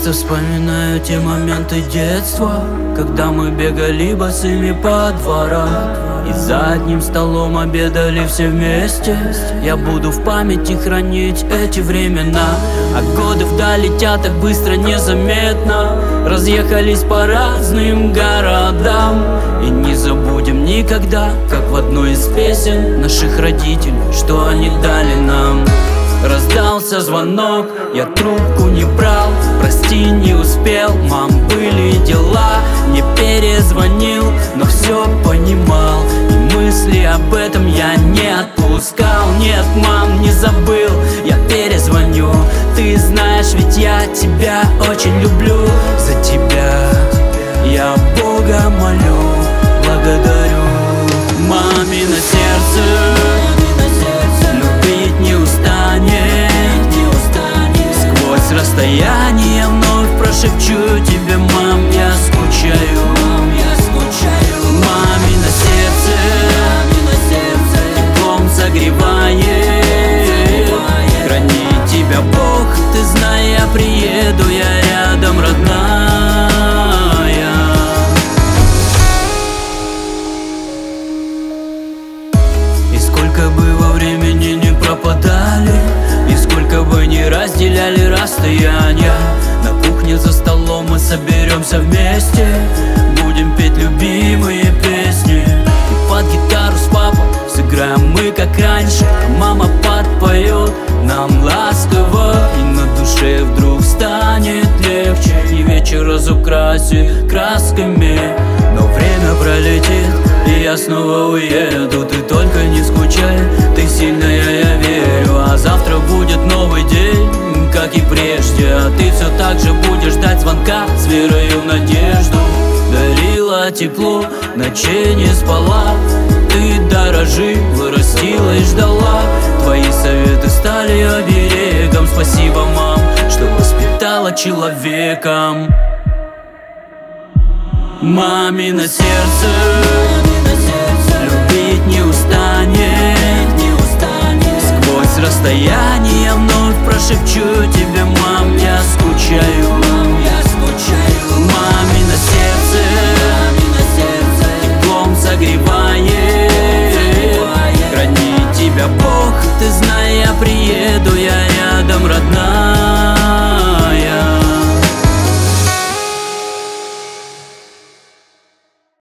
Часто вспоминаю те моменты детства, когда мы бегали босыми по дворам и за одним столом обедали все вместе. Я буду в памяти хранить эти времена. А годы вдаль летят так быстро, незаметно. Разъехались по разным городам. И не забудем никогда, как в одной из песен наших родителей, что они дали нам. Раздался звонок, я трубку не брал. Прости, не успел, мам, были дела. Не перезвонил, но все понимал. И мысли об этом я не отпускал. Нет, мам, не забыл, я перезвоню. Ты знаешь, ведь я тебя очень люблю. За тебя я Бога молю, благодарю. Мамино сердце любить не устанет. Сквозь расстояние вновь прошепчу тебе, мам, я скучаю. Мамино сердце теплом согревает. Хранит тебя Бог, ты знай, я приеду, я рядом, родная. И сколько бы во времени не пропадали, и сколько бы не разделяли расстояния, на кухне за столом мы соберемся вместе. Будем петь любимые песни, и под гитару с папой сыграем мы как раньше. Мама подпоет нам ласково, и на душе вдруг станет легче. И вечер разукрасит красками. Но время пролетит, и я снова уеду. Ты только не скучай, ты сильная, я верю. А завтра будет новый день, как и прежде. А ты все так же будешь ждать звонка с верою в надежду. Дарила тепло, ночей не спала. Ты дорожи, вырастила и ждала. Твои советы стали оберегом. Спасибо, мам, что воспитала человеком. Мамино сердце любить не устанет. Сквозь расстояние вновь прошепчу тебе, мам, я скучаю.